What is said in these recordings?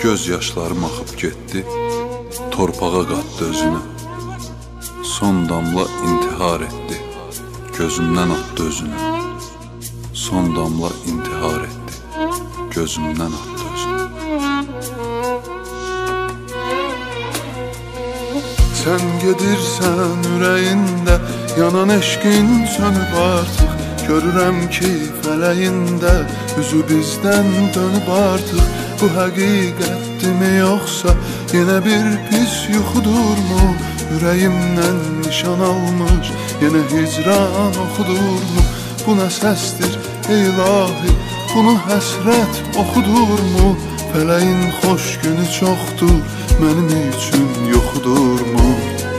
göz yaşlarım axıb getdi, torpağa qatdı özünü. Son damla intihar etdi, gözümdən atdı özünü. Son damla intihar etdi, gözümdən atdı özünü. Sən gedirsən ürəyində, yanan eşqin sönüb artıq. Görürəm ki fələyində, üzü bizdən dönüb artıq. Bu həqiqətdimi yoxsa yenə bir pis yuxudurmu? Ürəyimdən nişan almış, yenə hicran oxudurmu? Bu nə səsdir ey ilahi, bunu həsrət oxudurmu? Fələyin xoş günü çoxdur, mənim üçün yoxudurmu?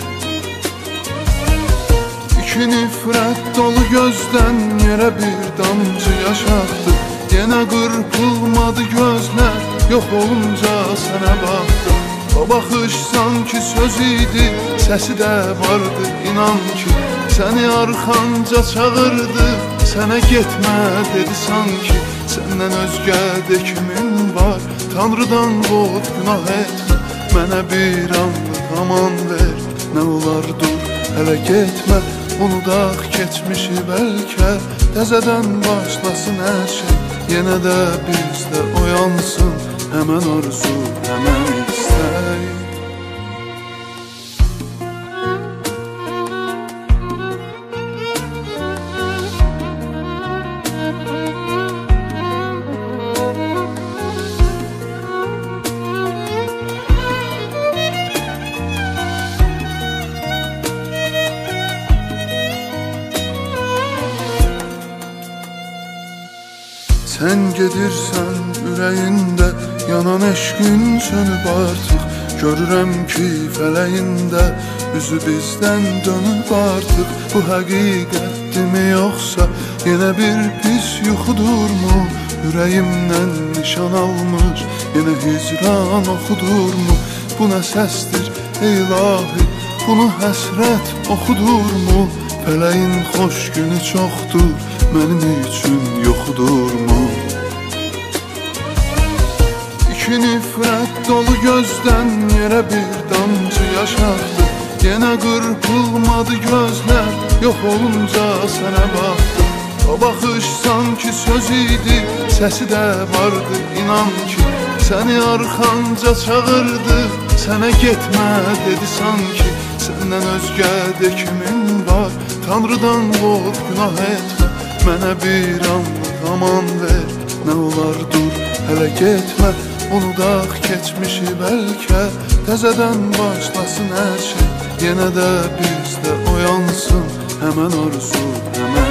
İki nifrət dolu gözdən yerə bir damcı yaş axdı. Yenə qırpılmadı gözlər, yox olunca sənə baxdım. O baxış sanki söz idi, səsi də vardı inan ki. Səni arxanca çağırdı, sənə getmə dedi sanki. Səndən özgə də kimin var, Tanrıdan qorx günah etmə. Mənə bir anlıq aman ver, nə olar dur, hələ getmə. Unudaq keçmişi bəlkə, təzədən başlasın hər şey. Yenə də bizdə oyansın, həmən arzu, həmən istək. Sən gedirsən ürəyində, yanan eşqin sönüb artıq. Görürəm ki fələyində, üzü bizdən dönüb artıq. Bu həqiqətdimi yoxsa yenə bir pis yuxudurmu? Ürəyimdən nişan almış, yenə hicran oxudurmu? Bu nə səsdir ey ilahi, bunu həsrət oxudurmu? Fələyin xoş günü çoxdur, mənim üçün yoxudurmu? İki nifrət dolu gözdən yerə bir damcı yaş axdı. Yenə qırpılmadı gözlər, yox olunca sənə baxdım. O baxış sanki söz idi, səsi də vardı inan ki. Səni arxanca çağırdı, sənə getmə dedi sanki. Səndən özgə də kimin var, Tanrıdan qorx günah etmə. Mənə bir anlıq aman ver, nə olar dur, hələ getmə. Unudaq keçmişi bəlkə, təzədən başlasın hər şey. Yenə də bizdə oyansın, həmən arzu, həmən